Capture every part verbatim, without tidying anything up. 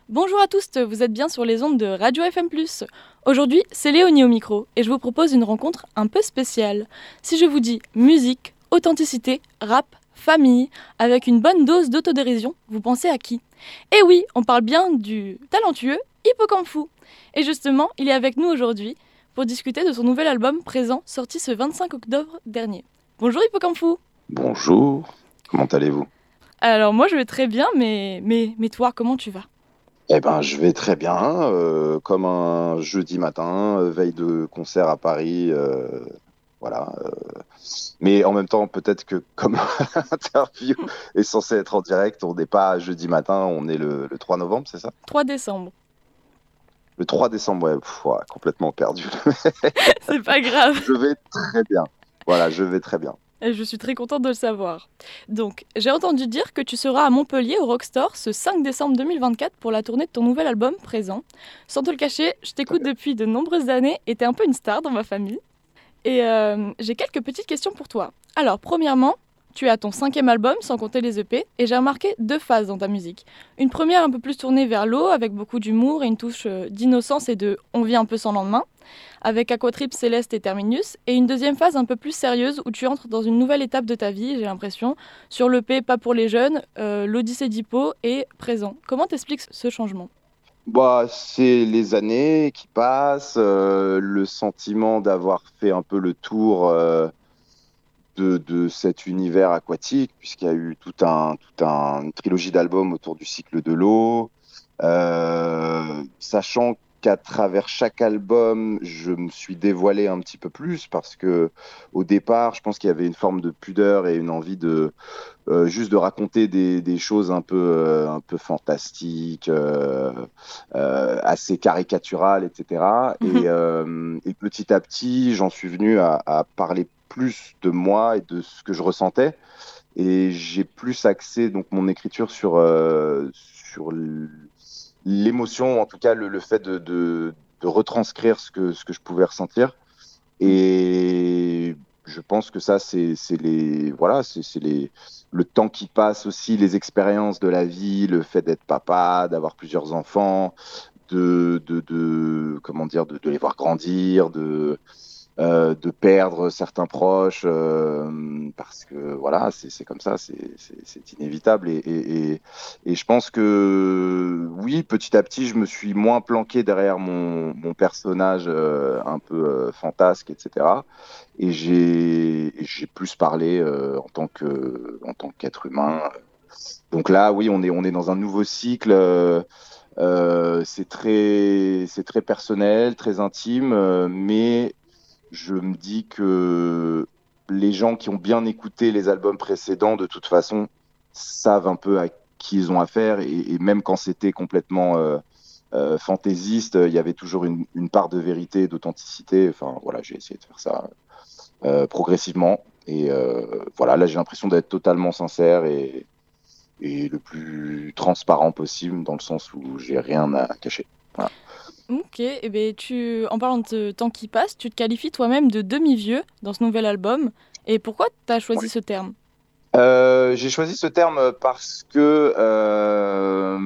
Bonjour à tous, vous êtes bien sur les ondes de Radio F M plus. Aujourd'hui, c'est Léonie au micro et je vous propose une rencontre un peu spéciale. Si je vous dis musique, authenticité, rap, famille, avec une bonne dose d'autodérision, vous pensez à qui? Eh oui, on parle bien du talentueux Hippocampfou. Et justement, il est avec nous aujourd'hui pour discuter de son nouvel album Présent, sorti ce vingt-cinq octobre dernier. Bonjour Hippocampfou. Bonjour, comment allez-vous? Alors moi je vais très bien, mais, mais, mais toi, comment tu vas? Eh ben, je vais très bien, euh, comme un jeudi matin, euh, veille de concert à Paris, euh, voilà. euh. Mais en même temps, peut-être que comme l'interview est censée être en direct, on n'est pas jeudi matin, on est le, le trois novembre, c'est ça? trois décembre. Le trois décembre, ouais, pff, ouais, complètement perdu. C'est pas grave. Je vais très bien. Voilà, je vais très bien. Et je suis très contente de le savoir. Donc, j'ai entendu dire que tu seras à Montpellier au Rockstore ce cinq décembre deux mille vingt-quatre pour la tournée de ton nouvel album Présent. Sans te le cacher, je t'écoute depuis de nombreuses années et t'es un peu une star dans ma famille. Et euh, j'ai quelques petites questions pour toi. Alors, premièrement, tu as ton cinquième album, sans compter les E P, et j'ai remarqué deux phases dans ta musique. Une première un peu plus tournée vers l'eau, avec beaucoup d'humour et une touche euh, d'innocence et de « on vit un peu sans lendemain », avec Aquatrip, Céleste et Terminus, et une deuxième phase un peu plus sérieuse où tu entres dans une nouvelle étape de ta vie, j'ai l'impression, sur l'E P Pas pour les jeunes, euh, l'Odyssée d'Hippo et Présent. Comment t'expliques ce changement? Bah, c'est les années qui passent, euh, le sentiment d'avoir fait un peu le tour. euh, de, de cet univers aquatique, puisqu'il y a eu tout un, tout un, une trilogie d'albums autour du cycle de l'eau, euh, sachant qu'à travers chaque album, je me suis dévoilé un petit peu plus, parce que au départ, je pense qu'il y avait une forme de pudeur et une envie de euh, juste de raconter des, des choses un peu, euh, un peu fantastiques, euh, euh, assez caricaturales, et cetera. Et, euh, et petit à petit, j'en suis venu à, à parler plus de moi et de ce que je ressentais. Et j'ai plus axé donc mon écriture sur, euh, sur l'émotion, en tout cas le, le fait de, de, de retranscrire ce que, ce que je pouvais ressentir. Et je pense que ça, c'est c'est les, voilà, c'est c'est les, le temps qui passe aussi, les expériences de la vie, le fait d'être papa, d'avoir plusieurs enfants, de, de, de, comment dire, de, de les voir grandir, de, euh, de perdre certains proches, euh, parce que voilà, c'est c'est comme ça, c'est c'est- c'est inévitable. Et, et, et, et je pense que oui, petit à petit, je me suis moins planqué derrière mon, mon personnage euh, un peu euh, fantasque, et cetera. Et j'ai j'ai plus parlé euh, en tant que en tant qu'être humain. Donc là, oui, on est on est dans un nouveau cycle. euh, euh, c'est très c'est très personnel, très intime, euh, mais je me dis que les gens qui ont bien écouté les albums précédents, de toute façon, savent un peu à qui ils ont affaire. Et, et même quand c'était complètement euh, euh, fantaisiste, il y avait toujours une, une part de vérité, d'authenticité. Enfin, voilà, j'ai essayé de faire ça euh, progressivement. Et euh, voilà, là, j'ai l'impression d'être totalement sincère et, et le plus transparent possible, dans le sens où j'ai rien à cacher. Voilà. Ok, et ben tu, en parlant de temps qui passe, tu te qualifies toi-même de demi-vieux dans ce nouvel album. Et pourquoi t'as choisi ce terme? Euh, j'ai choisi ce terme parce que euh,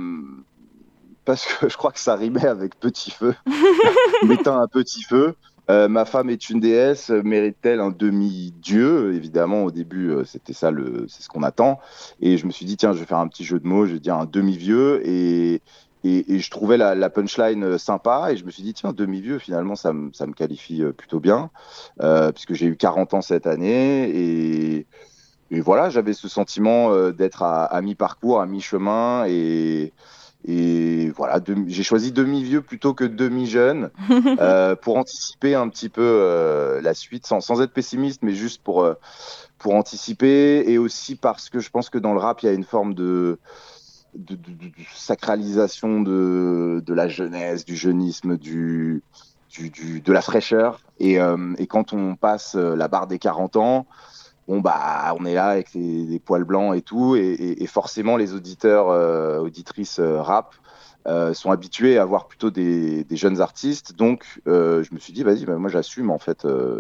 parce que je crois que ça rimait avec petit feu, m'éteint un petit feu. Euh, ma femme est une déesse, mérite-t-elle un demi-dieu? Évidemment, au début, euh, c'était ça, le, c'est ce qu'on attend. Et je me suis dit, tiens, je vais faire un petit jeu de mots, je vais dire un demi-vieux. Et, et, et je trouvais la, la punchline euh, sympa. Et je me suis dit, tiens, demi-vieux, finalement, ça, me- ça me qualifie euh, plutôt bien, euh, puisque j'ai eu quarante ans cette année. Et, et voilà, j'avais ce sentiment euh, d'être à, à mi-parcours, à mi-chemin. Et, et voilà, de- j'ai choisi demi-vieux plutôt que demi-jeune euh, pour anticiper un petit peu euh, la suite, sans, sans être pessimiste, mais juste pour, euh, pour anticiper. Et aussi parce que je pense que dans le rap, il y a une forme de, de, de- de- de sacralisation de, de la jeunesse, du jeunisme, du, du, du- de la fraîcheur. Et, euh, et quand on passe euh, la barre des quarante ans, bon bah on est là avec les, les poils blancs et tout, et, et- et forcément les auditeurs, euh, auditrices euh, rap euh, sont habitués à voir plutôt des, des jeunes artistes. Donc euh, je me suis dit, vas-y, bah, moi j'assume en fait, euh,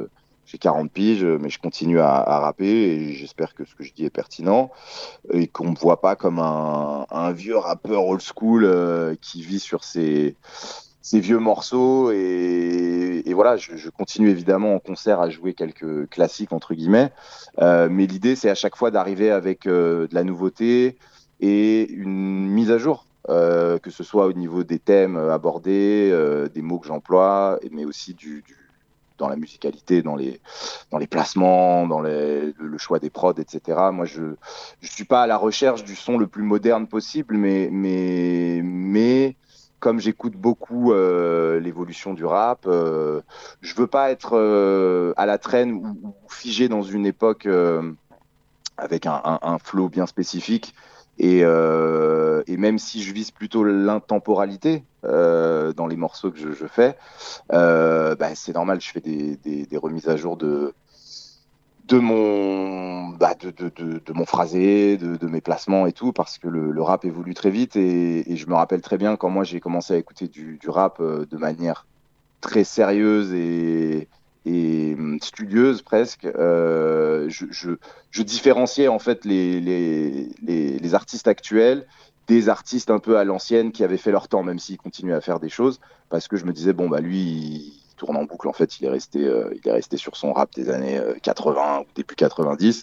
j'ai quarante piges, mais je continue à, à rapper et j'espère que ce que je dis est pertinent et qu'on me voit pas comme un, un vieux rappeur old school euh, qui vit sur ses, ses vieux morceaux. Et, et voilà, je, je continue évidemment en concert à jouer quelques classiques, entre guillemets. Euh, mais l'idée, c'est à chaque fois d'arriver avec euh, de la nouveauté et une mise à jour. Euh, que ce soit au niveau des thèmes abordés, euh, des mots que j'emploie, mais aussi du, du, dans la musicalité, dans les, dans les placements, dans les, le, le choix des prods, et cetera. Moi, je ne suis pas à la recherche du son le plus moderne possible, mais, mais, mais comme j'écoute beaucoup euh, l'évolution du rap, euh, je veux pas être euh, à la traîne ou, ou figé dans une époque euh, avec un, un, un flow bien spécifique. Et, euh, et même si je vise plutôt l'intemporalité euh, dans les morceaux que je, je fais, euh, bah, c'est normal, je fais des, des, des remises à jour de, de, mon, bah, de, de, de, de mon phrasé, de, de mes placements et tout, parce que le, le rap évolue très vite. Et, et je me rappelle très bien quand moi j'ai commencé à écouter du, du rap euh, de manière très sérieuse et, et hum, studieuse presque, euh, je, je, je différenciais en fait les, les, les, les artistes actuels des artistes un peu à l'ancienne qui avaient fait leur temps, même s'ils continuaient à faire des choses, parce que je me disais, bon, bah lui, il tourne en boucle, en fait, il est resté, euh, il est resté sur son rap des années euh, quatre-vingts ou début quatre-vingt-dix.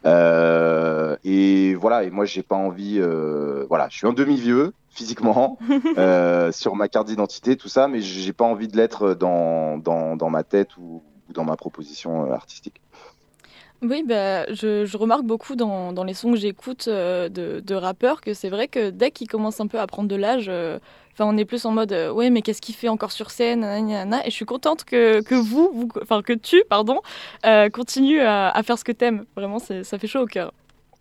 Euh, et voilà, et moi, j'ai pas envie, euh, voilà, je suis un demi-vieux, physiquement, euh, sur ma carte d'identité, tout ça, mais j'ai pas envie de l'être dans, dans, dans ma tête ou, ou dans ma proposition euh, artistique. Oui, bah, je, je remarque beaucoup dans, dans les sons que j'écoute euh, de, de rappeurs que c'est vrai que dès qu'ils commencent un peu à prendre de l'âge, euh, enfin, on est plus en mode euh, ouais, mais qu'est-ce qu'il fait encore sur scène, nanani, nanana. Et je suis contente que, que vous, vous, enfin que tu, pardon, euh, continue à, à faire ce que t'aimes. Vraiment, c'est- ça fait chaud au cœur.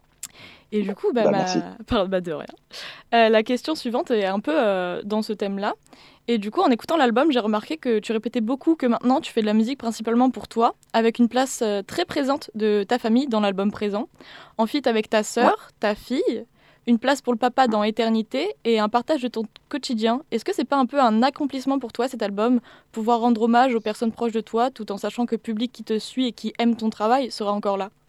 Et du coup, bah, Bah, merci. ma... Pardon, bah, de rien. Euh, la question suivante est un peu euh, dans ce thème-là. Et du coup, en écoutant l'album, j'ai remarqué que tu répétais beaucoup que maintenant tu fais de la musique principalement pour toi, avec une place euh, très présente de ta famille dans l'album présent, en feat avec ta Ouais. sœur, ta fille, une place pour le papa dans Éternité et un partage de ton quotidien. Est-ce que c'est pas un peu un accomplissement pour toi cet album, pouvoir rendre hommage aux personnes proches de toi, tout en sachant que le public qui te suit et qui aime ton travail sera encore là?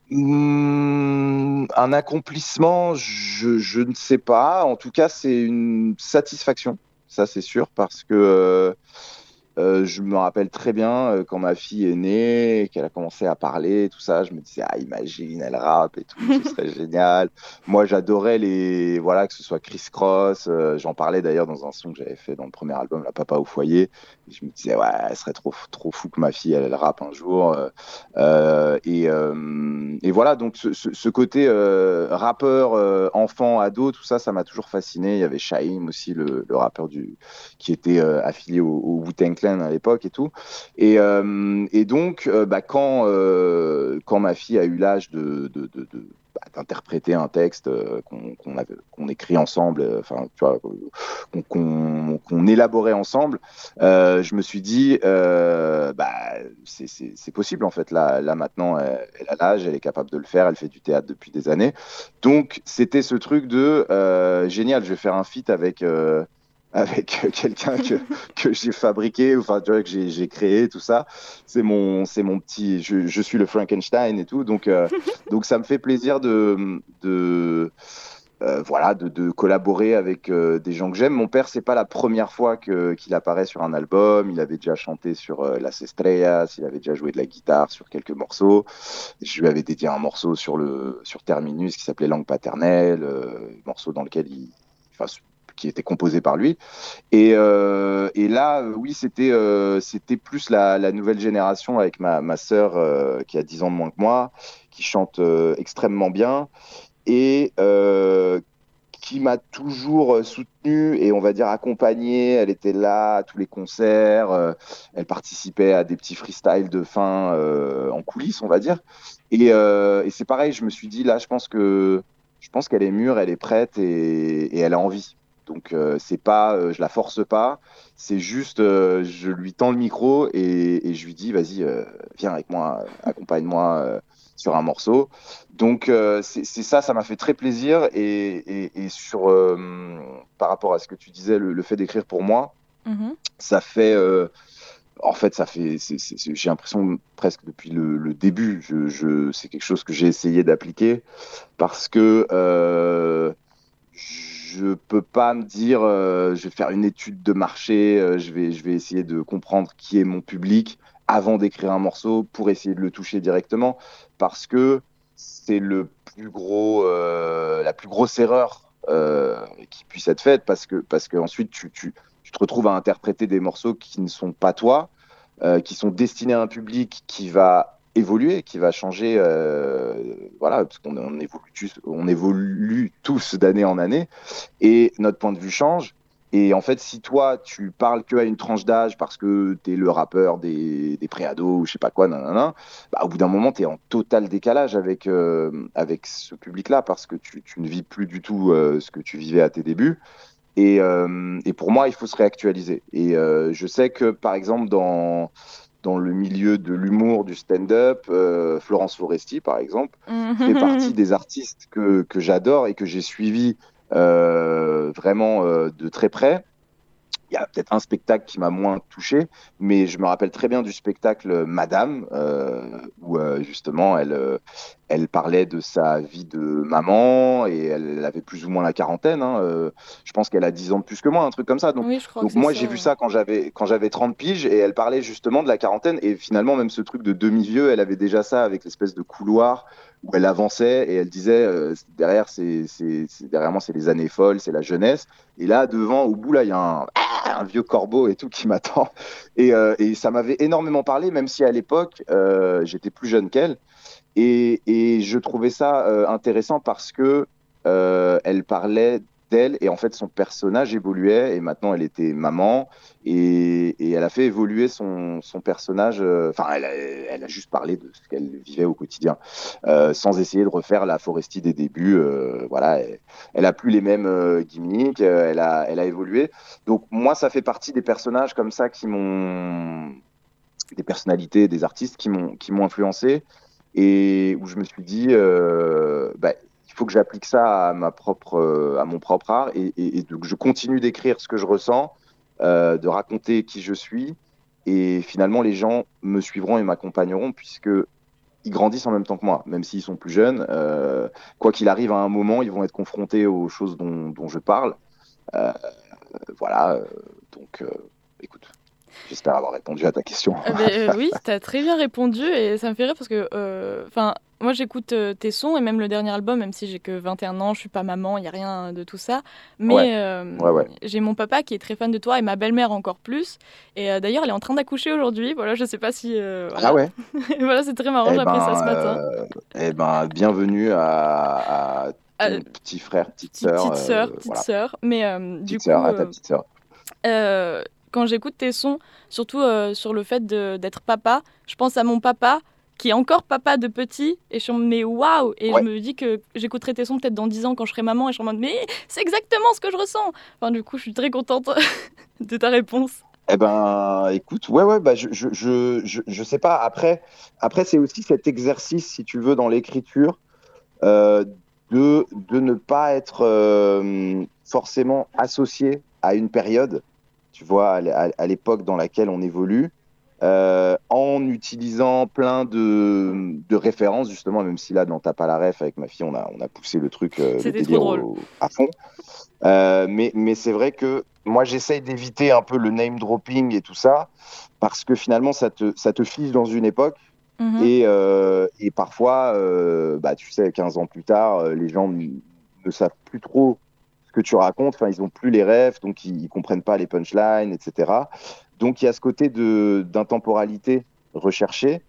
Mmh, un accomplissement, je, je ne sais pas. En tout cas, c'est une satisfaction, ça c'est sûr, parce que euh, Euh, je me rappelle très bien euh, quand ma fille est née, qu'elle a commencé à parler, tout ça, je me disais, ah, imagine, elle rappe et tout, ce serait génial. Moi, j'adorais les, voilà, que ce soit Criss Cross, euh, j'en parlais d'ailleurs dans un son que j'avais fait dans le premier album, La Papa au foyer. Et je me disais, ouais, elle serait trop, trop fou que ma fille, elle, elle rappe un jour. Euh, euh, et, euh, et voilà, donc ce, ce, ce côté euh, rappeur, euh, enfant, ado, tout ça, ça m'a toujours fasciné. Il y avait Shaim aussi, le, le rappeur du, qui était euh, affilié au, au Wu-Tang Clan à l'époque et tout. Et, euh, et donc, euh, bah, quand, euh, quand ma fille a eu l'âge de, de, de, de bah, d'interpréter un texte euh, qu'on qu'on avait- qu'on écrit ensemble, euh, enfin, tu vois, qu'on qu'on- qu'on élaborait ensemble, euh, je me suis dit, euh, bah, c'est c'est- c'est possible en fait. Là, là maintenant, elle, elle a l'âge, elle est capable de le faire, elle fait du théâtre depuis des années. Donc, c'était ce truc de euh, génial, je vais faire un feat avec. euh, avec quelqu'un que, que j'ai fabriqué, enfin, tu vois, que j'ai j'ai créé, tout ça. C'est mon, c'est mon petit, je, je suis le Frankenstein et tout. Donc, euh, donc ça me fait plaisir de, de, euh, voilà, de, de collaborer avec euh, des gens que j'aime. Mon père, c'est pas la première fois que, qu'il apparaît sur un album. Il avait déjà chanté sur euh, Las Estrellas, il avait déjà joué de la guitare sur quelques morceaux. Je lui avais dédié un morceau sur, le, sur Terminus qui s'appelait Langue paternelle, euh, morceau dans lequel il, enfin, qui était composé par lui. Et, euh, et là, euh, oui, c'était euh, c'était plus la, la nouvelle génération avec ma, ma sœur euh, qui a dix ans de moins que moi, qui chante euh, extrêmement bien et euh, qui m'a toujours soutenu et on va dire accompagné. Elle était là à tous les concerts, euh, elle participait à des petits freestyles de fin euh, en coulisses, on va dire. Et, euh, et c'est pareil, je me suis dit là, je pense que je pense qu'elle est mûre, elle est prête et, et elle a envie. Donc euh, c'est pas, euh, je la force pas, c'est juste, euh, je lui tends le micro et, et je lui dis, vas-y, euh, viens avec moi, accompagne-moi euh, sur un morceau. Donc euh, c'est c'est ça, ça m'a fait très plaisir et, et, et sur euh, par rapport à ce que tu disais, le, le fait d'écrire pour moi, Mhm. ça fait euh, En fait, ça fait, c'est, c'est- c'est- j'ai l'impression presque depuis le, le début, je, je, c'est quelque chose que j'ai essayé d'appliquer parce que euh, je peux pas me dire, euh, je vais faire une étude de marché, euh, je vais, je vais essayer de comprendre qui est mon public avant d'écrire un morceau pour essayer de le toucher directement, parce que c'est le plus gros, euh, la plus grosse erreur euh, qui puisse être faite, parce que, parce que ensuite tu, tu, tu te retrouves à interpréter des morceaux qui ne sont pas toi, euh, qui sont destinés à un public qui va évoluer, qui va changer, euh, voilà, parce qu'on on évolue, tous- on évolue tous d'année en année, et notre point de vue change. Et en fait, si toi, tu parles que à une tranche d'âge parce que tu es le rappeur des, des préados ou je sais pas quoi, nanana, bah, au bout d'un moment, tu es en total décalage avec, euh, avec ce public-là parce que tu, tu ne vis plus du tout euh, ce que tu vivais à tes débuts. Et, euh, et pour moi, il faut se réactualiser. Et euh, je sais que, par exemple, dans, dans le milieu de l'humour, du stand-up, euh, Florence Foresti, par exemple, fait partie des artistes que, que j'adore et que j'ai suivi euh, vraiment euh, de très près. Il y a peut-être un spectacle qui m'a moins touché, mais je me rappelle très bien du spectacle Madame, euh, où euh, justement elle, euh, elle parlait de sa vie de maman et elle, elle avait plus ou moins la quarantaine. Hein, euh, je pense qu'elle a dix ans de plus que moi, un truc comme ça. Donc, Oui, je crois que donc c'est moi, j'ai vu ça. ça quand j'avais quand j'avais trente piges et elle parlait justement de la quarantaine. Et finalement, même ce truc de demi-vieux, elle avait déjà ça avec l'espèce de couloir où elle avançait et elle disait euh, derrière, c'est, c'est, c'est- derrière moi, c'est les années folles, c'est la jeunesse. Et là, devant, au bout, là, il y a un, un vieux corbeau et tout qui m'attend. Et, euh, et ça m'avait énormément parlé, même si à l'époque, euh, j'étais plus jeune qu'elle. Et, et je trouvais ça euh, intéressant parce que euh, elle parlait d'elle et en fait son personnage évoluait et maintenant elle était maman et, et elle a fait évoluer son, son personnage. euh, Enfin, elle, a- elle a juste parlé de ce qu'elle vivait au quotidien euh, sans essayer de refaire la Foresti des débuts. euh, voilà, elle, elle a plus les mêmes euh, gimmicks, euh, elle a, elle a évolué. Donc moi, ça fait partie des personnages comme ça qui m'ont des personnalités, des artistes qui m'ont qui m'ont influencé et où je me suis dit euh, bah, il faut que j'applique ça à ma propre euh, à mon propre art et, et, et donc je continue d'écrire ce que je ressens, euh, de raconter qui je suis et finalement les gens me suivront et m'accompagneront puisque ils grandissent en même temps que moi, même s'ils sont plus jeunes. Euh, quoi qu'il arrive, à un moment, ils vont être confrontés aux choses dont, dont je parle. Euh, voilà. euh, donc, euh, écoute, j'espère avoir répondu à ta question. Euh, ben, euh, oui, t'as très bien répondu et ça me fait rire parce que, euh, enfin, moi j'écoute euh, tes sons et même le dernier album, même si j'ai que vingt et un ans, je suis pas maman, il y a rien de tout ça. Ouais, Mais euh, ouais, ouais. j'ai mon papa qui est très fan de toi et ma belle-mère encore plus. Et euh, d'ailleurs, elle est en train d'accoucher aujourd'hui. Voilà, je sais pas si, euh, Ah voilà, ouais. voilà, c'est très marrant. Eh J'ai appris ça ce ben, matin. euh, eh ben, bienvenue à, à Euh, ton petit frère, petite petite sœur, petite euh, sœur, petite voilà, sœur. Mais euh, du petite sœur, coup. à ta euh, petite sœur. Euh, quand j'écoute tes sons, surtout euh, sur le fait de- d'être papa, je pense à mon papa qui est encore papa de petit et je suis en mode mais waouh, et je Ouais. me dis que j'écouterai tes sons peut-être dans dix ans quand je serai maman et je suis en mode mais c'est exactement ce que je ressens. Enfin du coup je suis très contente de ta réponse. Eh ben, écoute, ouais, ouais, bah, je, je, je, je, je sais pas. Après, après, c'est aussi cet exercice, si tu veux, dans l'écriture, euh, de, de ne pas être euh, forcément associé à une période, tu vois, à, l- à- à l'époque dans laquelle on évolue, euh, en utilisant plein de, de références, justement, même si là, dans T'as pas la ref, avec ma fille, on a, on a poussé le truc, euh, le C'était trop délire drôle. au- à fond. Euh, mais mais c'est vrai que moi, j'essaye d'éviter un peu le name dropping et tout ça, parce que finalement, ça te, ça te fige dans une époque. Mhm. Et, euh, et parfois, euh, bah, tu sais, quinze ans plus tard, euh, les gens n- ne savent plus trop ce que tu racontes. Enfin, ils n'ont plus les rêves, donc ils ne comprennent pas les punchlines, et cetera. Donc, il y a ce côté de, d'intemporalité recherchée.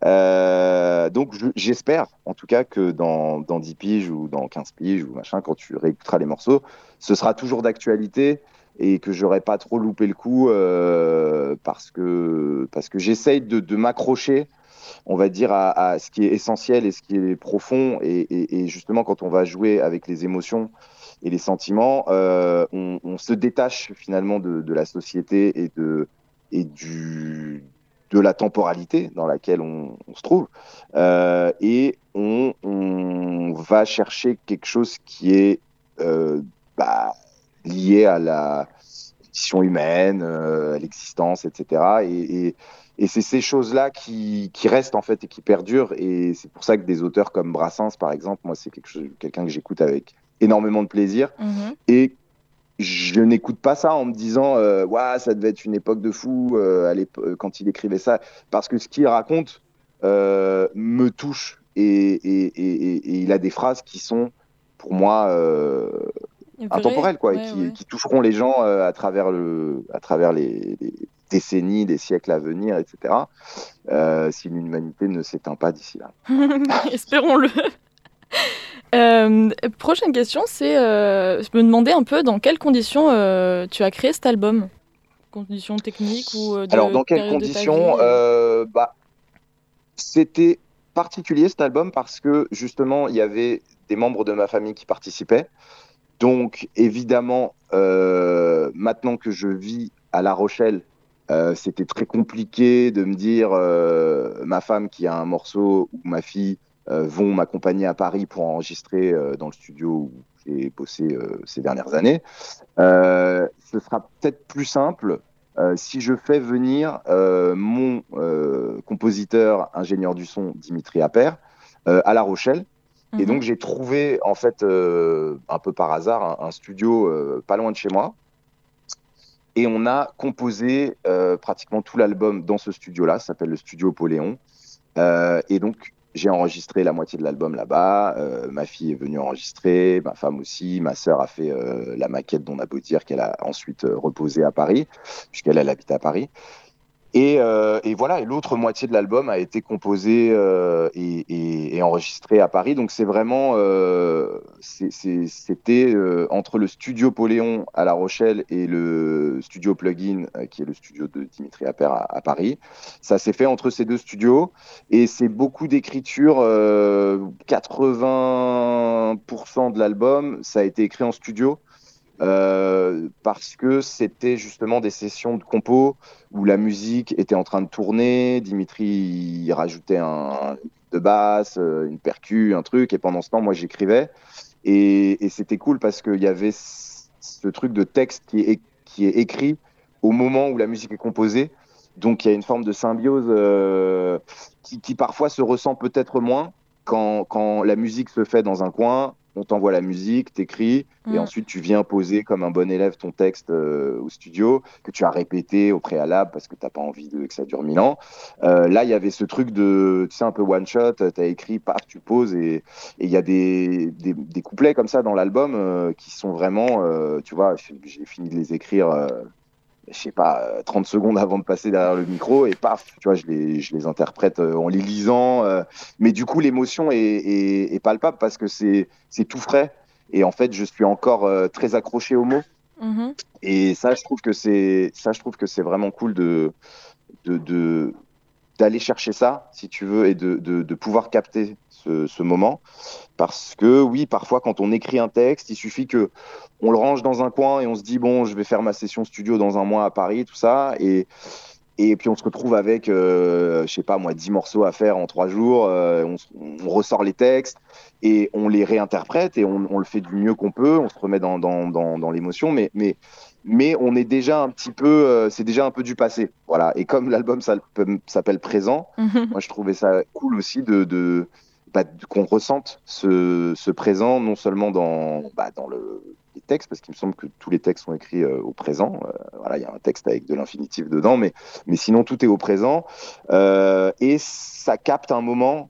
Euh, donc, je- j'espère, en tout cas, que dans, dans dix piges ou dans quinze piges ou machin, quand tu réécouteras les morceaux, ce sera toujours d'actualité et que j'aurai pas trop loupé le coup euh, parce que, parce que j'essaye de, de m'accrocher, on va dire, à, à ce qui est essentiel et ce qui est profond. Et, et- et justement, quand on va jouer avec les émotions et les sentiments, euh, on, on se détache finalement de, de la société et, de, et du, de la temporalité dans laquelle on, on se trouve. Euh, et on, on va chercher quelque chose qui est euh, bah, lié à la condition humaine, euh, l'existence, et cetera. Et, et, et c'est ces choses-là qui, qui restent en fait et qui perdurent. Et c'est pour ça que des auteurs comme Brassens, par exemple, moi, c'est quelque chose, quelqu'un que j'écoute avec énormément de plaisir. Mhm. Et je n'écoute pas ça en me disant euh, ouais, ça devait être une époque de fou euh, à l'épo- quand il écrivait ça. Parce que ce qu'il raconte euh, me touche. Et, et, et, et, et il a des phrases qui sont, pour moi, euh, Vrai, intemporelles, quoi, et ouais, qui, ouais. qui toucheront les gens euh, à travers, le, à travers les, les décennies, les siècles à venir, et cetera. Euh, si l'humanité ne s'éteint pas d'ici là. Espérons-le. Euh, prochaine question, c'est euh, je me demandais un peu dans quelles conditions euh, tu as créé cet album. Conditions techniques ou euh, Alors, de dans quelles période de ta vie conditions euh. euh, bah, C'était particulier cet album parce que justement, il y avait des membres de ma famille qui participaient. Donc, évidemment, euh, maintenant que je vis à La Rochelle, euh, c'était très compliqué de me dire euh, ma femme qui a un morceau ou ma fille euh, vont m'accompagner à Paris pour enregistrer euh, dans le studio où j'ai bossé euh, ces dernières années. Euh, ce sera peut-être plus simple euh, si je fais venir euh, mon euh, compositeur, ingénieur du son, Dimitri Appert, euh, à La Rochelle. Et Mhm. donc, j'ai trouvé, en fait, euh, un peu par hasard, un, un studio euh, pas loin de chez moi. Et on a composé euh, pratiquement tout l'album dans ce studio-là. Ça s'appelle le Studio Poléon. Euh, et donc, j'ai enregistré la moitié de l'album là-bas. Euh, ma fille est venue enregistrer, ma femme aussi. Ma sœur a fait euh, la maquette dont on a beau dire qu'elle a ensuite euh, reposé à Paris, puisqu'elle elle habite à Paris. Et, euh, et voilà, et l'autre moitié de l'album a été composée euh, et, et, et enregistrée à Paris. Donc c'est vraiment, euh, c'est- c'est- c'était euh, entre le studio Poléon à La Rochelle et le studio Plugin, euh, qui est le studio de Dimitri Appert à, à Paris. Ça s'est fait entre ces deux studios et c'est beaucoup d'écriture. Euh, quatre-vingts pour cent de l'album, ça a été écrit en studio euh, parce que c'était justement des sessions de compo où la musique était en train de tourner. Dimitri il rajoutait un de basse, euh, une percu, un truc, et pendant ce temps, moi j'écrivais. Et, et c'était cool parce qu'il y avait ce, ce truc de texte qui est, qui est écrit au moment où la musique est composée. Donc il y a une forme de symbiose euh, qui, qui parfois se ressent peut-être moins quand, quand la musique se fait dans un coin, on t'envoie la musique, t'écris, et Mm. ensuite tu viens poser comme un bon élève ton texte euh, au studio, que tu as répété au préalable parce que t'as pas envie de, que ça dure mille ans. Euh, là, il y avait ce truc de, tu sais, un peu one shot, tu as écrit, paf, tu poses, et il y a des, des, des couplets comme ça dans l'album euh, qui sont vraiment, euh, tu vois, j'ai fini de les écrire. Euh, je sais pas, euh, trente secondes avant de passer derrière le micro et paf, tu vois, je les, je les interprète euh, en les lisant. Euh, mais du coup, l'émotion est, est, est palpable parce que c'est, c'est tout frais. Et en fait, je suis encore euh, très accroché aux mots. Mhm. Et ça, je trouve que c'est, ça, je trouve que c'est vraiment cool de, de, de, d'aller chercher ça, si tu veux, et de, de, de pouvoir capter ce, ce moment. Parce que oui, parfois quand on écrit un texte, il suffit que on le range dans un coin et on se dit bon, je vais faire ma session studio dans un mois à Paris, tout ça, et et puis on se retrouve avec, euh, je sais pas moi, dix morceaux à faire en trois jours. Euh, on, on ressort les textes et on les réinterprète et on, on le fait du mieux qu'on peut. On se remet dans, dans, dans, dans l'émotion, mais, mais, mais on est déjà un petit peu, euh, c'est déjà un peu du passé. Voilà. Et comme l'album s'appelle Présent, Mhm. moi je trouvais ça cool aussi de, de, bah, de- qu'on ressente ce, ce présent, non seulement dans, bah, dans le, les textes, parce qu'il me semble que tous les textes sont écrits euh, au présent. Euh, voilà, il y a un texte avec de l'infinitif dedans, mais mais sinon, tout est au présent. Euh, et ça capte un moment.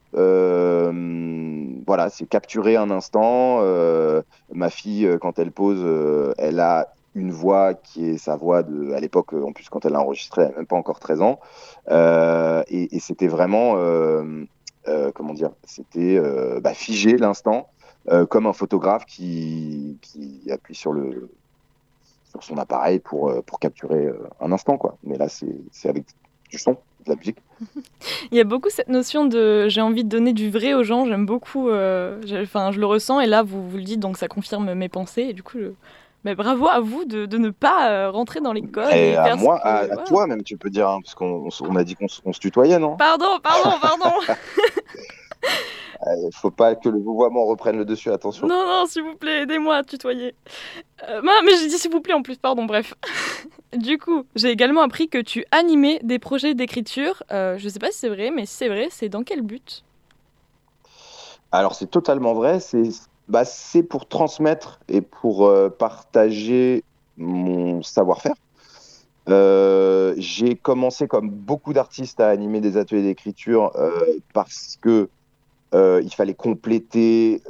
Euh, voilà, c'est capturer un instant. Euh, ma fille, euh, quand elle pose, euh, elle a une voix qui est sa voix de, à l'époque, en plus, quand elle a enregistré, elle n'a même pas encore treize ans. Euh, et, et c'était vraiment, euh, euh, comment dire, c'était euh, bah, figé l'instant, euh, comme un photographe qui, qui appuie sur le, sur son appareil pour, euh, pour capturer euh, un instant, quoi. Mais là, c'est c'est avec du son, de la musique. Il y a beaucoup cette notion de j'ai envie de donner du vrai aux gens, j'aime beaucoup, euh, j'ai- enfin je le ressens et là vous, vous le dites donc ça confirme mes pensées et du coup je- mais bravo à vous de, de ne pas euh, rentrer dans les codes Et et à faire ce moi, à, que... à Voilà. toi même, tu peux dire, hein, parce qu'on on, s- on a dit qu'on s- on se tutoyait, non? Pardon, pardon, pardon. Il faut pas que le vouvoiement reprenne le dessus, attention. Non, non, s'il vous plaît, aidez-moi à tutoyer. Euh, bah, mais j'ai dit s'il vous plaît en plus, pardon, bref. Du coup, j'ai également appris que tu animais des projets d'écriture. Euh, je sais pas si c'est vrai, mais si c'est vrai, c'est dans quel but? Alors, c'est totalement vrai. C'est bah, c'est pour transmettre et pour euh, partager mon savoir-faire. Euh, j'ai commencé, comme beaucoup d'artistes, à animer des ateliers d'écriture euh, parce que euh, il fallait compléter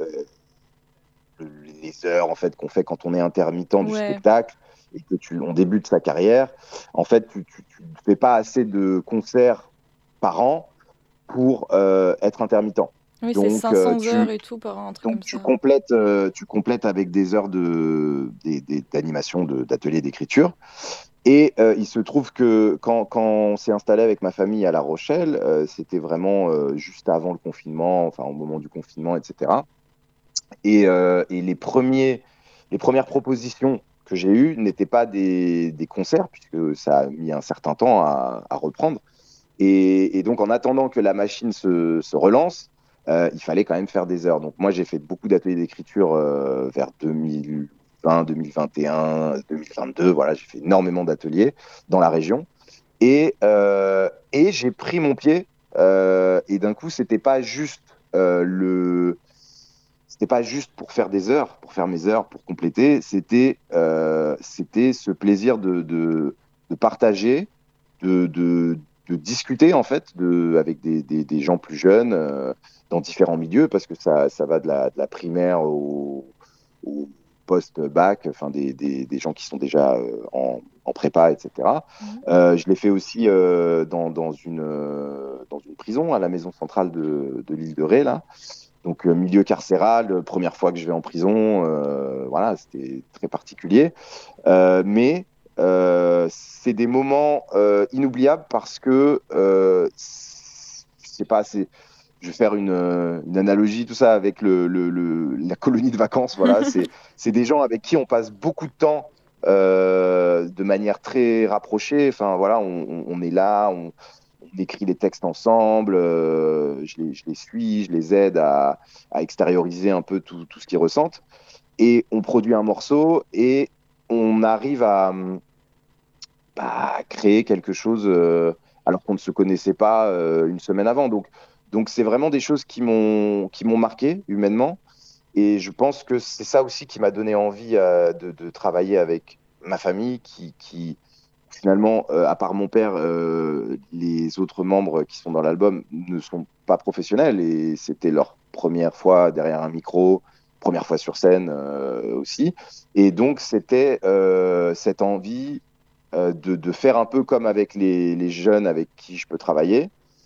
euh, les heures en fait qu'on fait quand on est intermittent du Ouais, spectacle et que tu on débute sa carrière. En fait, tu, tu, tu ne fais pas assez de concerts par an pour euh, être intermittent. oui, c'est Donc, euh, cinq cents heures tu, et tout par an, un truc donc comme tu ça. complètes, euh, tu complètes avec des heures de, des- des- d'animation, de, d'ateliers d'écriture. Et euh, il se trouve que quand, quand on s'est installé avec ma famille à La Rochelle, euh, c'était vraiment euh, juste avant le confinement, enfin au moment du confinement, et cetera. Et, euh, et les premiers, les premières propositions que j'ai eues n'étaient pas des, des concerts, puisque ça a mis un certain temps à, à reprendre. Et, et donc, en attendant que la machine se, se relance, euh, il fallait quand même faire des heures. Donc, moi, j'ai fait beaucoup d'ateliers d'écriture euh, vers deux mille vingt, deux mille vingt et un, deux mille vingt-deux. Voilà, j'ai fait énormément d'ateliers dans la région. Et, euh, et j'ai pris mon pied. Euh, et d'un coup, c'était pas juste euh, le, c'était pas juste pour faire des heures, pour faire mes heures, pour compléter. C'était, euh, c'était ce plaisir de, de, de partager, de, de, de discuter en fait de, avec des, des, des gens plus jeunes euh, dans différents milieux, parce que ça, ça va de la, de la primaire au, au post-bac, enfin des, des, des gens qui sont déjà euh, en, en prépa, et cetera. Mhm. Euh, je l'ai fait aussi euh, dans, dans, une, euh, dans une prison à la maison centrale de, de l'île de Ré, là. Donc, euh, milieu carcéral, euh, première fois que je vais en prison, euh, voilà, c'était très particulier. Euh, mais euh, c'est des moments euh, inoubliables parce que, euh, je sais pas, c'est, je vais faire une, euh, une analogie, tout ça, avec le, le- le- la colonie de vacances. Voilà, c'est, c'est des gens avec qui on passe beaucoup de temps euh, de manière très rapprochée. Enfin, voilà, on, on- on est là, on, on écrit les textes ensemble, euh, je les, je les suis, je les aide à, à extérioriser un peu tout, tout ce qu'ils ressentent. Et on produit un morceau et on arrive à, bah, créer quelque chose euh, alors qu'on ne se connaissait pas euh, une semaine avant. Donc, donc c'est vraiment des choses qui m'ont qui m'ont marqué humainement. Et je pense que c'est ça aussi qui m'a donné envie euh, de, de travailler avec ma famille, qui, qui finalement, euh, à part mon père, euh, les autres membres qui sont dans l'album ne sont pas professionnels et c'était leur première fois derrière un micro, première fois sur scène euh, aussi. Et donc, c'était euh, cette envie euh, de, de faire un peu comme avec les, les jeunes avec qui je peux travailler,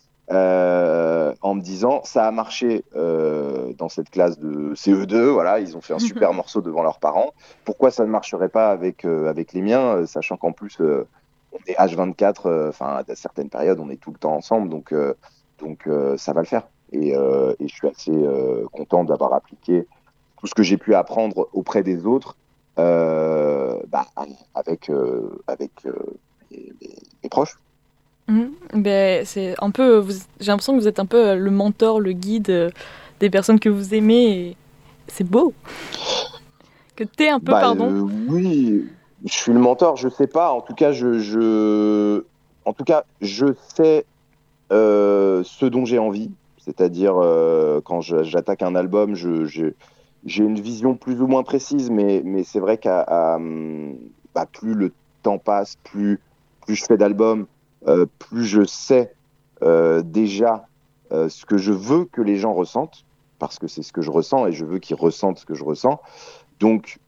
euh, en me disant ça a marché euh, dans cette classe de C E deux, voilà, ils ont fait un super morceau devant leurs parents. Pourquoi ça ne marcherait pas avec, euh, avec les miens, euh, sachant qu'en plus euh, on est H vingt-quatre, euh, enfin à certaines périodes on est tout le temps ensemble, donc, euh, donc euh, ça va le faire. Et, euh, et je suis assez euh, content d'avoir appliqué tout ce que j'ai pu apprendre auprès des autres euh, bah, avec, euh, avec euh, mes, mes- mes proches. Mhm. Ben, c'est un peu, vous- j'ai l'impression que vous êtes un peu euh, le mentor, le guide euh, des personnes que vous aimez. Et c'est beau. Que t'es un peu, Bah pardon. euh, oui, je suis le mentor, je sais pas. En tout cas, je, je, en tout cas, je sais euh, ce dont j'ai envie. C'est-à-dire euh, quand je- j'attaque un album, je, je- j'ai une vision plus ou moins précise, mais, mais c'est vrai qu'à à, hum, bah, plus le temps passe, plus, plus je fais d'albums, euh, plus je sais euh, déjà euh, ce que je veux que les gens ressentent, parce que c'est ce que je ressens et je veux qu'ils ressentent ce que je ressens. Donc,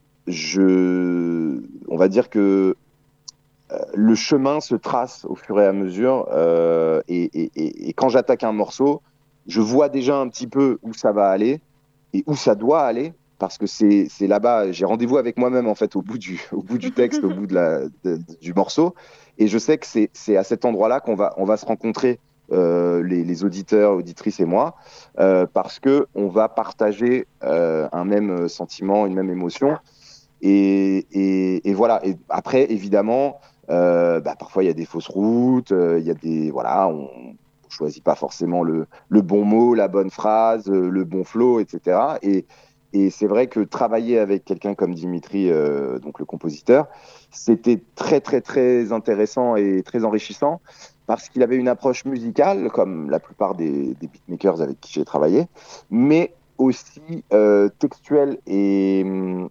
je, on va dire que euh, le chemin se trace au fur et à mesure. Euh, et, et- et- et quand j'attaque un morceau, je vois déjà un petit peu où ça va aller et où ça doit aller. Parce que c'est c'est là-bas, j'ai rendez-vous avec moi-même en fait au bout du, au bout du texte, au bout de la, de- du morceau. Et je sais que c'est c'est à cet endroit-là qu'on va, on va se rencontrer, euh, les, les auditeurs, auditrices et moi, euh, parce que on va partager euh, un même sentiment, une même émotion. Et, et, et voilà. Et après, évidemment, euh, bah, parfois il y a des fausses routes, euh, il y a des voilà, on, on choisit pas forcément le, le bon mot, la bonne phrase, euh, le bon flow, et cetera. Et, et c'est vrai que travailler avec quelqu'un comme Dimitri, euh, donc le compositeur, c'était très, très, très intéressant et très enrichissant parce qu'il avait une approche musicale, comme la plupart des, des beatmakers avec qui j'ai travaillé, mais aussi euh, textuelle. Et,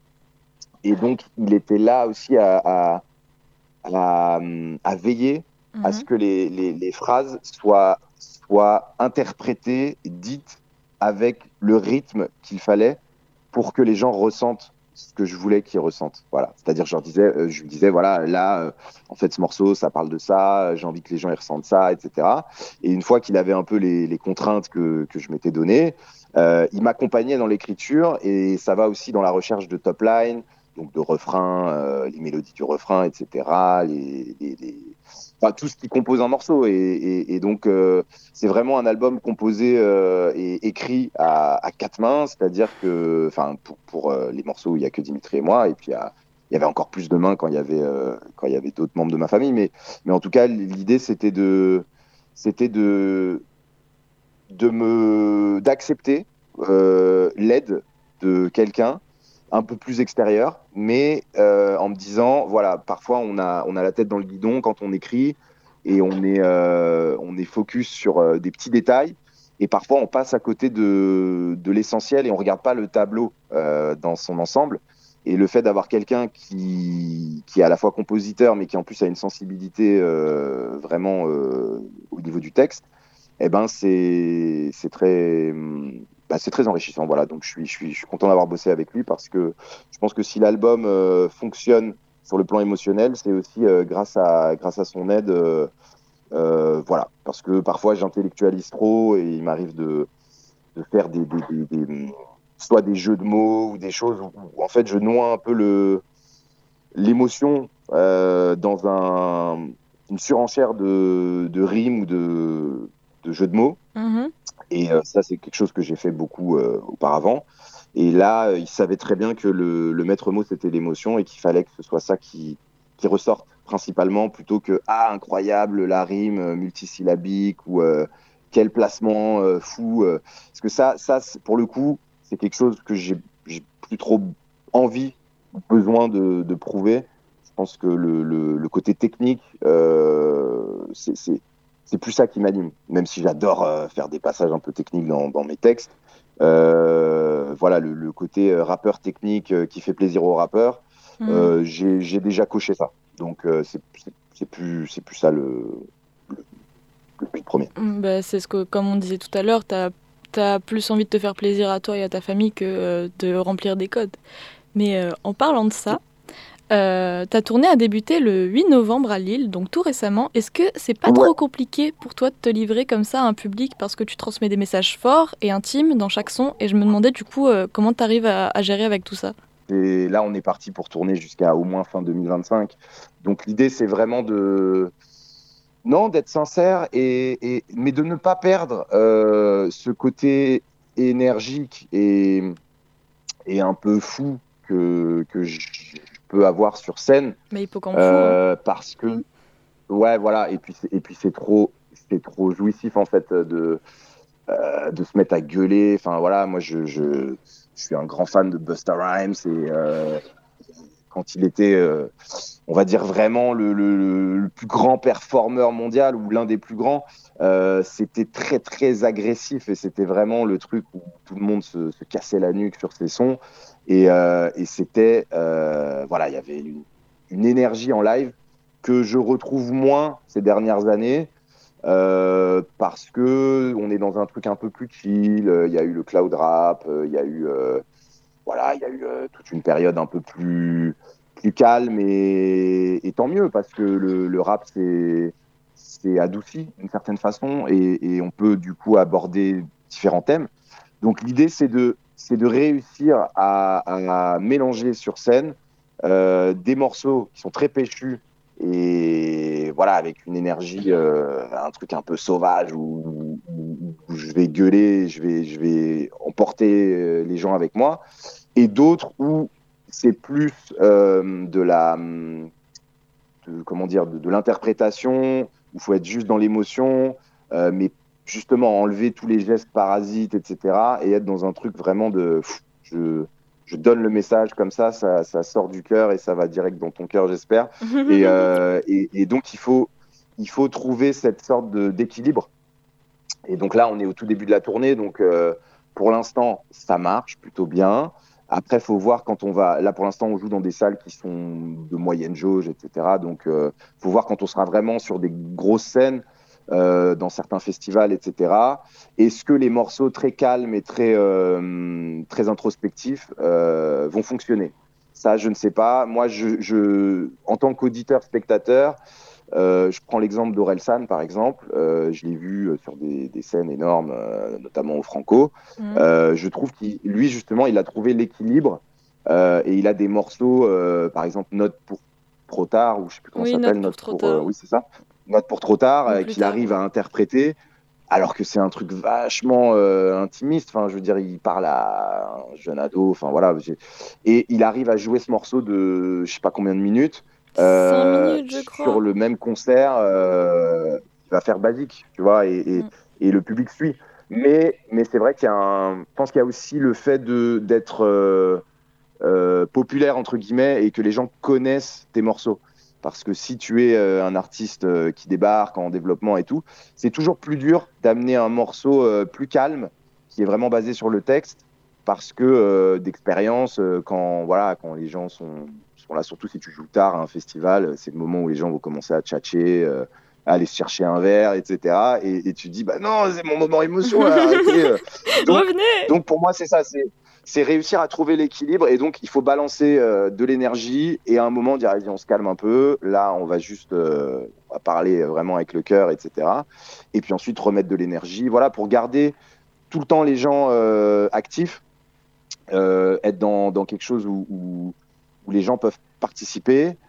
et donc, il était là aussi à, à, à, à veiller à ce Mhm. que les, les, les phrases soient, soient interprétées, dites avec le rythme qu'il fallait pour que les gens ressentent ce que je voulais qu'ils ressentent. Voilà. C'est-à-dire, je leur disais, euh, je lui disais, voilà, là, euh, en fait, ce morceau, ça parle de ça, j'ai envie que les gens y ressentent ça, et cetera. Et une fois qu'il avait un peu les, les contraintes que, que je m'étais données, euh, il m'accompagnait dans l'écriture et ça va aussi dans la recherche de top line, donc de refrains, euh, les mélodies du refrain, et cetera. Les, les, les... Enfin, tout ce qui compose un morceau. Et, et, et donc, euh, c'est vraiment un album composé euh, et écrit à, à quatre mains, c'est-à-dire que, enfin, pour, pour euh, les morceaux où il y a que Dimitri et moi, et puis à, il y avait encore plus de mains quand il y avait euh, quand il y avait d'autres membres de ma famille, mais mais en tout cas, l'idée c'était de c'était de de me d'accepter euh, l'aide de quelqu'un un peu plus extérieur, mais euh, en me disant voilà, parfois on a on a la tête dans le guidon quand on écrit et on est euh, on est focus sur euh, des petits détails et parfois on passe à côté de de l'essentiel et on regarde pas le tableau euh, dans son ensemble. Et le fait d'avoir quelqu'un qui, qui est à la fois compositeur, mais qui en plus a une sensibilité euh, vraiment euh, au niveau du texte, eh ben c'est c'est très bah, c'est très enrichissant. Voilà, donc je suis je suis je suis content d'avoir bossé avec lui parce que je pense que si l'album euh, fonctionne sur le plan émotionnel, c'est aussi euh, grâce à grâce à son aide. Euh, euh, voilà, parce que parfois j'intellectualise trop et il m'arrive de de faire des, des, des, des soit des jeux de mots ou des choses où, où, en fait je noie un peu le l'émotion euh, dans un une surenchère de, de rimes ou de, de jeux de mots. Mhm. Et euh, ça, c'est quelque chose que j'ai fait beaucoup euh, auparavant. Et là, euh, il savait très bien que le, le maître mot, c'était l'émotion et qu'il fallait que ce soit ça qui, qui ressorte principalement plutôt que ah, incroyable, la rime euh, multisyllabique ou euh, quel placement euh, fou. Euh. Parce que ça, ça c'est- pour le coup, c'est quelque chose que j'ai j'ai plus trop envie, besoin de, de prouver. Je pense que le, le, le côté technique, euh, c'est c'est- c'est plus ça qui m'anime, même si j'adore euh, faire des passages un peu techniques dans, dans mes textes. Euh, voilà, le, le côté euh, rappeur technique euh, qui fait plaisir aux rappeurs, Mhm. euh, j'ai j'ai déjà coché ça. Donc, euh, c'est c'est- c'est plus, c'est plus ça le, le, le but premier. Mm, bah, c'est ce que, comme on disait tout à l'heure, t'as, t'as plus envie de te faire plaisir à toi et à ta famille que euh, de remplir des codes. Mais euh, en parlant de ça, euh, ta tournée a débuté le huit novembre à Lille, donc tout récemment. Est-ce que c'est pas Ouais. trop compliqué pour toi de te livrer comme ça à un public parce que tu transmets des messages forts et intimes dans chaque son? Et je me demandais du coup euh, comment t'arrives à, à gérer avec tout ça. Et là, on est parti pour tourner jusqu'à au moins fin deux mille vingt-cinq. Donc, l'idée, c'est vraiment de, non, d'être sincère, et, et, mais de ne pas perdre euh, ce côté énergique et, et un peu fou que, que je peux avoir sur scène. Mais Hippocampe fou, hein. Euh, parce que, ouais, voilà, et puis, c'est- et puis c'est trop, c'est trop jouissif en fait de, euh, de se mettre à gueuler. Enfin, voilà, moi, je, je, je suis un grand fan de Busta Rhymes et euh, quand il était, euh, on va dire vraiment le, le, le plus grand performeur mondial ou l'un des plus grands, euh, c'était très très agressif et c'était vraiment le truc où tout le monde se, se cassait la nuque sur ses sons et, euh, et c'était euh, voilà, il y avait une, une énergie en live que je retrouve moins ces dernières années euh, parce que on est dans un truc un peu plus chill. Il y a eu le cloud rap, il y a eu euh, voilà, il y a eu euh, toute une période un peu plus, plus calme et, et tant mieux parce que le, le rap c'est c'est adouci d'une certaine façon et, et on peut du coup aborder différents thèmes. Donc l'idée c'est de c'est de réussir à, à mélanger sur scène euh, des morceaux qui sont très péchus et voilà avec une énergie, euh, un truc un peu sauvage où, où- où je vais gueuler, je vais je vais emporter euh, les gens avec moi et d'autres où c'est plus euh, de la, de, comment dire, de, de l'interprétation, où il faut être juste dans l'émotion, euh, mais justement enlever tous les gestes parasites, et cetera. Et être dans un truc vraiment de, pff, je, je donne le message comme ça, ça, ça sort du cœur et ça va direct dans ton cœur, j'espère. Et, euh, et, et donc il faut, il faut trouver cette sorte de, d'équilibre. Et donc là, on est au tout début de la tournée, donc euh, pour l'instant, ça marche plutôt bien. Après, il faut voir quand on va. Là, pour l'instant, on joue dans des salles qui sont de moyenne jauge, et cetera. Donc, il euh, faut voir quand on sera vraiment sur des grosses scènes, euh, dans certains festivals, et cetera. Est-ce que les morceaux très calmes et très, euh, très introspectifs euh, vont fonctionner? Ça, je ne sais pas. Moi, je, je, en tant qu'auditeur, spectateur, euh, je prends l'exemple d'Orelsan, par exemple. Euh, je l'ai vu euh, sur des, des scènes énormes, euh, notamment au Franco. Mhm. Euh, je trouve qu'il, lui, justement, il a trouvé l'équilibre euh, et il a des morceaux, euh, par exemple, Note pour trop tard, ou je sais plus comment ça Oui, note s'appelle, pour Note trop pour, euh, tard. oui, c'est ça, Note pour trop tard, Ou euh, plus qu'il tard, arrive ouais. à interpréter. Alors que c'est un truc vachement euh, intimiste. Enfin, je veux dire, il parle à un jeune ado. Enfin, voilà. j'ai- Et il arrive à jouer ce morceau de je sais pas combien de minutes Cinq euh, minutes, je sur crois. le même concert. Euh, il va faire basique, tu vois, et, et, Mm. et le public suit. Mais, mais c'est vrai qu'il y a un. Je pense qu'il y a aussi le fait de d'être euh, euh, populaire, entre guillemets, et que les gens connaissent tes morceaux. Parce que si tu es euh, un artiste euh, qui débarque en développement et tout, c'est toujours plus dur d'amener un morceau euh, plus calme, qui est vraiment basé sur le texte, parce que euh, d'expérience, euh, quand, voilà, quand les gens sont, sont là, surtout si tu joues tard à un festival, c'est le moment où les gens vont commencer à tchatcher, euh, à aller se chercher un verre, et cetera. Et, et tu te dis, bah non, c'est mon moment émotion, là, arrêtez. euh. Donc, Revenez! donc pour moi, c'est ça, c'est c'est réussir à trouver l'équilibre. Et donc, il faut balancer euh, de l'énergie et à un moment dire, allez, on se calme un peu. Là, on va juste euh, on va parler vraiment avec le cœur, et cetera. Et puis ensuite, remettre de l'énergie. Voilà, pour garder tout le temps les gens euh, actifs, euh, être dans, dans quelque chose où, où, où les gens peuvent participer.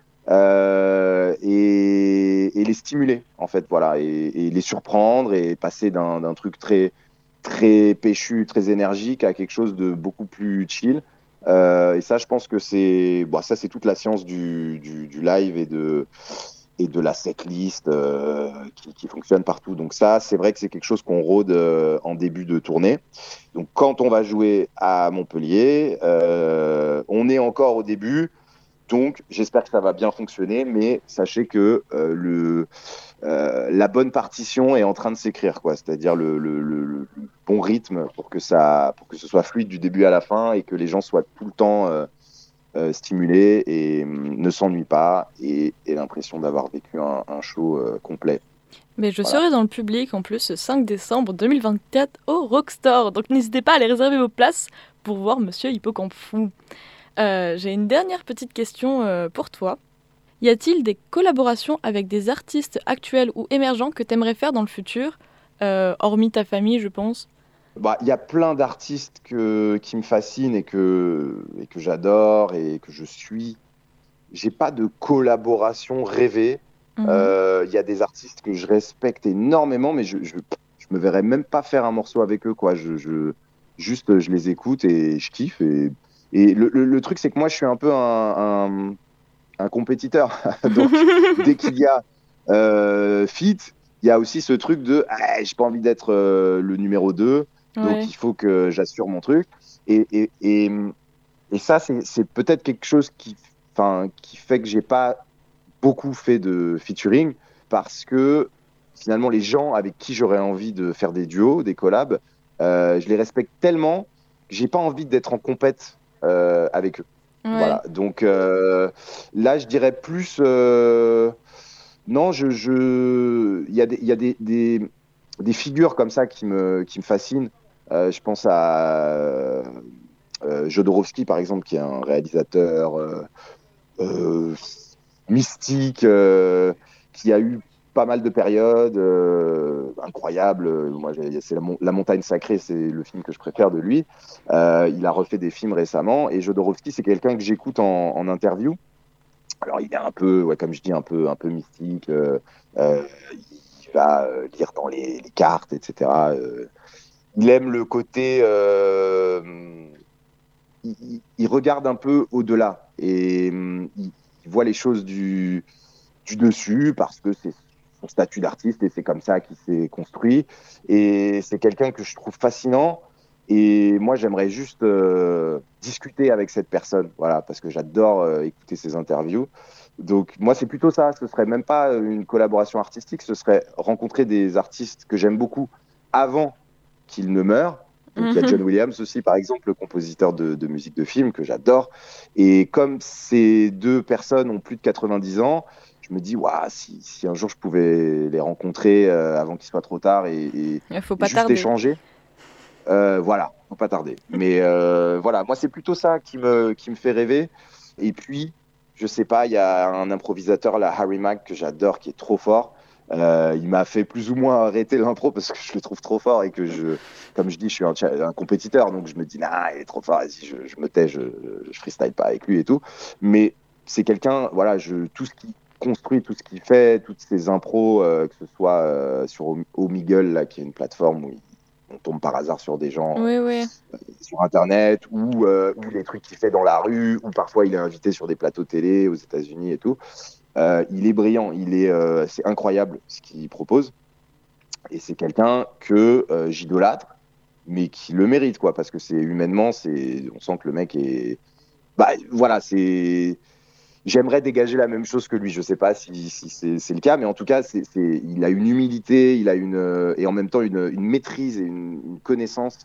Euh, et, et les stimuler en fait voilà et, et les surprendre et passer d'un d'un truc très très péchu, très énergique à quelque chose de beaucoup plus chill. Euh, et ça, je pense que c'est bon, ça, c'est toute la science du, du, du live et de, et de la setlist euh, qui, qui fonctionne partout. Donc ça, c'est vrai que c'est quelque chose qu'on rôde euh, en début de tournée. Donc quand on va jouer à Montpellier, euh, on est encore au début. Donc, j'espère que ça va bien fonctionner, mais sachez que euh, le, euh, la bonne partition est en train de s'écrire, quoi. C'est-à-dire le, le, le, le bon rythme pour que ça, pour que ce soit fluide du début à la fin et que les gens soient tout le temps euh, euh, stimulés et hum, ne s'ennuient pas et aient l'impression d'avoir vécu un, un show euh, complet. Mais je Voilà. serai dans le public en plus ce cinq décembre deux mille vingt-quatre au Rockstore, donc n'hésitez pas à aller réserver vos places pour voir Monsieur Hippocampe Fou. Euh, J'ai une dernière petite question euh, pour toi. Y a-t-il des collaborations avec des artistes actuels ou émergents que t'aimerais faire dans le futur, euh, hormis ta famille, je pense? Bah, il y a plein d'artistes que, qui me fascinent et que, et que j'adore et que je suis. J'ai pas de collaboration rêvée. Mhm. Euh, Il y a des artistes que je respecte énormément, mais je, je, je me verrais même pas faire un morceau avec eux, quoi. Je, je, juste, je les écoute et je kiffe. Et, et le, le, le truc, c'est que moi, je suis un peu un, un, un compétiteur. Donc, dès qu'il y a euh, feat, il y a aussi ce truc de ah, j'ai pas envie d'être euh, le numéro deux, donc Ouais, il faut que j'assure mon truc. Et, et, et, et ça, c'est c'est peut-être quelque chose qui, enfin, qui fait que j'ai pas beaucoup fait de featuring parce que finalement, les gens avec qui j'aurais envie de faire des duos, des collabs, euh, je les respecte tellement que j'ai pas envie d'être en compète euh, avec eux. ouais. Voilà. Donc euh, là, je dirais plus. euh, non, je, je, il y a des, il y a des, des, des figures comme ça qui me, qui me fascinent. Euh, je pense à euh, Jodorowsky, par exemple, qui est un réalisateur euh, euh, mystique, euh, qui a eu pas mal de périodes euh, incroyables. Moi, j'ai- c'est la, Mon- La Montagne Sacrée, c'est le film que je préfère de lui. Euh, il a refait des films récemment, et Jodorowsky, c'est quelqu'un que j'écoute en, en interview. Alors, il est un peu, ouais, comme je dis, un peu, un peu mystique. Euh, euh, il va euh, lire dans les, les cartes, et cetera. Euh, il aime le côté. Euh, il, il- il regarde un peu au-delà et hum, il, il voit les choses du, du dessus parce que c'est son statut d'artiste et c'est comme ça qu'il s'est construit. Et c'est quelqu'un que je trouve fascinant. Et moi, j'aimerais juste euh, discuter avec cette personne, voilà, parce que j'adore euh, écouter ses interviews. Donc, moi, c'est plutôt ça. Ce serait même pas une collaboration artistique, ce serait rencontrer des artistes que j'aime beaucoup avant qu'ils ne meurent. Donc, il y a John Mhm. Williams aussi, par exemple, le compositeur de, de musique de film que j'adore. Et comme ces deux personnes ont plus de quatre-vingt-dix ans, je me dis, waouh, si, si un jour je pouvais les rencontrer euh, avant qu'il soit trop tard et, et- Il faut et pas juste tarder. échanger, euh, voilà, faut pas tarder. Mais euh, voilà, moi, c'est plutôt ça qui me, qui me fait rêver. Et puis, je sais pas, il y a un improvisateur, là, Harry Mack, que j'adore, qui est trop fort. Euh, il m'a fait plus ou moins arrêter l'impro parce que je le trouve trop fort et que je, comme je dis, je suis un, un compétiteur, donc je me dis, nah, il est trop fort, vas-y, je, je me tais, je, je freestyle pas avec lui et tout. Mais c'est quelqu'un, voilà, je, tout ce qu'il construit, tout ce qu'il fait, toutes ses impros, euh, que ce soit euh, sur Omegle, là, qui est une plateforme où il on tombe par hasard sur des gens Oui, oui. euh, sur Internet ou, euh, ou les trucs qu'il fait dans la rue ou parfois il est invité sur des plateaux télé aux États-Unis et tout. Euh, il est brillant, il est, euh, c'est incroyable ce qu'il propose et c'est quelqu'un que euh, j'idolâtre mais qui le mérite quoi parce que c'est humainement, c'est, on sent que le mec est, bah voilà, c'est j'aimerais dégager la même chose que lui. Je sais pas si, si c'est, c'est le cas, mais en tout cas, c'est, c'est, il a une humilité, il a une euh, et en même temps une, une maîtrise et une, une connaissance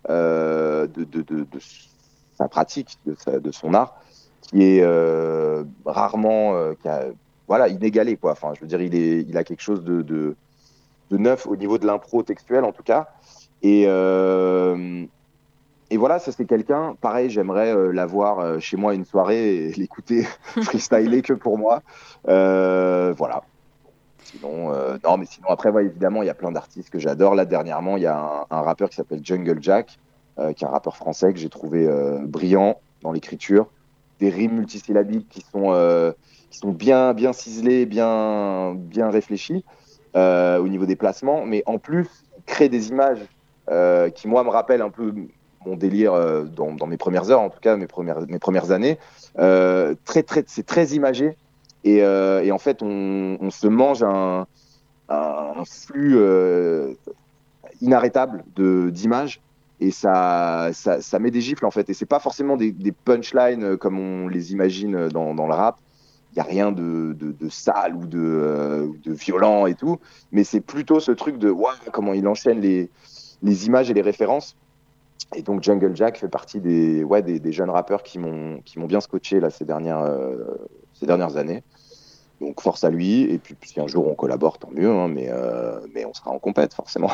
euh, de, de, de, de sa pratique, de, sa, de son art, qui est euh, rarement, euh, qui a, voilà, inégalé quoi. Enfin, je veux dire, il est, il a quelque chose de, de, de neuf au niveau de l'impro textuel en tout cas. Et, euh, et voilà, ça c'est quelqu'un, pareil, j'aimerais euh, l'avoir euh, chez moi une soirée et l'écouter freestyler que pour moi. Euh, voilà. Sinon, euh, non, mais sinon, après, ouais, évidemment, il y a plein d'artistes que j'adore. Là, dernièrement, il y a un, un rappeur qui s'appelle Jungle Jack, euh, qui est un rappeur français que j'ai trouvé euh, brillant dans l'écriture. Des rimes multisyllabiques qui sont, euh, qui sont bien, bien ciselées, bien, bien réfléchies euh, au niveau des placements. Mais en plus, il crée des images euh, qui, moi, me rappellent un peu mon délire euh, dans, dans mes premières heures, en tout cas, mes premières, mes premières années. Euh, très, très, c'est très imagé. Et, euh, et en fait, on, on se mange un, un flux euh, inarrêtable de, d'images. Et ça, ça, ça met des gifles, en fait. Et c'est pas forcément des, des punchlines comme on les imagine dans, dans le rap. Il n'y a rien de, de, de sale ou de, euh, de violent et tout. Mais c'est plutôt ce truc de wow, comment il enchaîne les, les images et les références. Et donc Jungle Jack fait partie des, ouais, des, des jeunes rappeurs qui m'ont, qui m'ont bien scotché là, ces, dernières, euh, ces dernières années. Donc force à lui. Et puis si un jour on collabore, tant mieux. Hein, mais, euh, mais on sera en compète, forcément.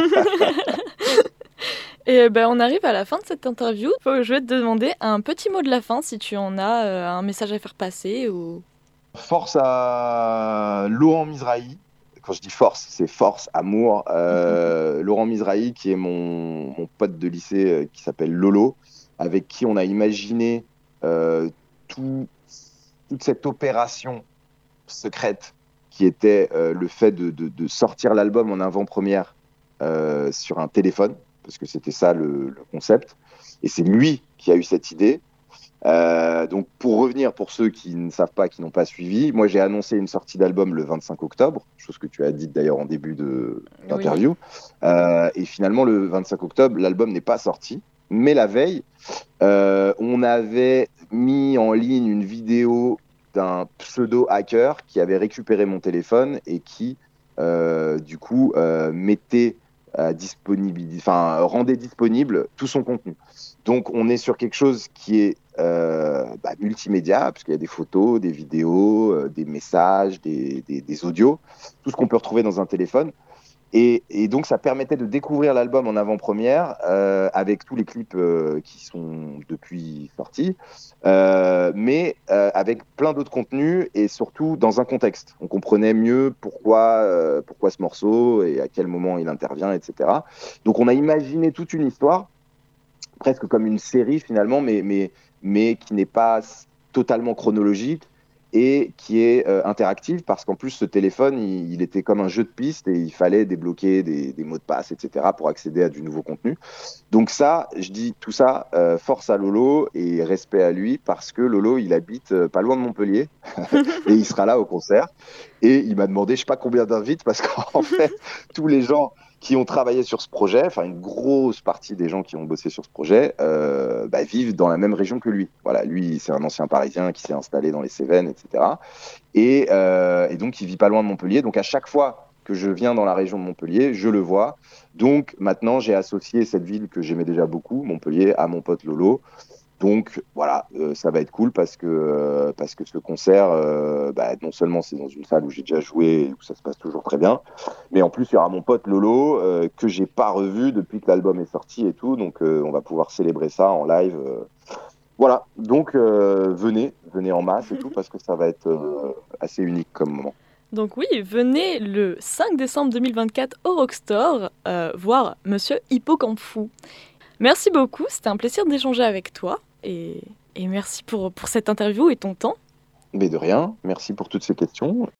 Et ben, on arrive à la fin de cette interview. Je vais te demander un petit mot de la fin si tu en as euh, un message à faire passer ou... Force à Laurent Mizrahi. Quand je dis force, c'est force, amour. Euh, Laurent Mizrahi, qui est mon, mon pote de lycée euh, qui s'appelle Lolo, avec qui on a imaginé euh, tout, toute cette opération secrète qui était euh, le fait de, de, de sortir l'album en avant-première euh, sur un téléphone, parce que c'était ça le, le concept. Et c'est lui qui a eu cette idée. Euh, donc pour revenir, pour ceux qui ne savent pas, qui n'ont pas suivi, moi j'ai annoncé une sortie d'album le vingt-cinq octobre, chose que tu as dite d'ailleurs en début de, Oui. d'interview. Euh, et finalement le vingt-cinq octobre, l'album n'est pas sorti. Mais la veille, euh, on avait mis en ligne une vidéo d'un pseudo-hacker qui avait récupéré mon téléphone et qui, euh, du coup, euh, mettait à disponibilité, enfin, rendait disponible tout son contenu. Donc, on est sur quelque chose qui est euh, bah, multimédia, puisqu'il y a des photos, des vidéos, euh, des messages, des, des, des audios, tout ce qu'on peut retrouver dans un téléphone. Et, et, donc, ça permettait de découvrir l'album en avant-première euh, avec tous les clips euh, qui sont depuis sortis, euh, mais euh, avec plein d'autres contenus et surtout dans un contexte. On comprenait mieux pourquoi, euh, pourquoi ce morceau et à quel moment il intervient, et cetera. Donc, on a imaginé toute une histoire, presque comme une série finalement, mais, mais, mais qui n'est pas totalement chronologique et qui est euh, interactive parce qu'en plus ce téléphone il, il était comme un jeu de piste et il fallait débloquer des, des mots de passe, et cetera pour accéder à du nouveau contenu. Donc ça, je dis tout ça, euh, force à Lolo et respect à lui parce que Lolo il habite euh, pas loin de Montpellier et il sera là au concert et il m'a demandé je sais pas combien d'invites parce qu'en fait tous les gens qui ont travaillé sur ce projet, enfin une grosse partie des gens qui ont bossé sur ce projet, euh, bah, vivent dans la même région que lui. Voilà, lui, c'est un ancien Parisien qui s'est installé dans les Cévennes, et cetera. Et, euh, et donc, il vit pas loin de Montpellier. Donc, à chaque fois que je viens dans la région de Montpellier, je le vois. Donc, maintenant, j'ai associé cette ville que j'aimais déjà beaucoup, Montpellier, à mon pote Lolo. Donc voilà, euh, ça va être cool parce que, euh, parce que ce concert, euh, bah, non seulement c'est dans une salle où j'ai déjà joué et où ça se passe toujours très bien, mais en plus il y aura mon pote Lolo euh, que j'ai pas revu depuis que l'album est sorti et tout, donc euh, on va pouvoir célébrer ça en live. euh. Voilà, donc euh, venez, venez en masse et tout parce que ça va être euh, assez unique comme moment. Donc oui, venez le cinq décembre deux mille vingt-quatre au Rockstore euh, voir Monsieur Hippocampfou. Merci beaucoup, c'était un plaisir d'échanger avec toi et, et merci pour, pour cette interview et ton temps. Mais de rien, merci pour toutes ces questions